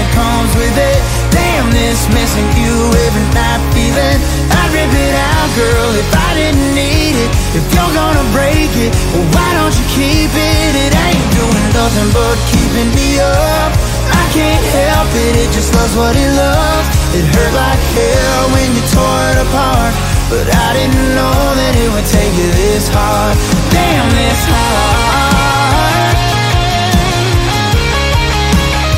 comes with it. Damn, this missing you every night feeling. I'd rip it out, girl, if I didn't need it. If you're gonna break it, well, why don't you keep it? It ain't doing nothing but keeping me up. I can't help it, it just loves what it loves. It hurt like hell when you tore it apart, but I didn't know that it would take you this hard. Damn, this hard.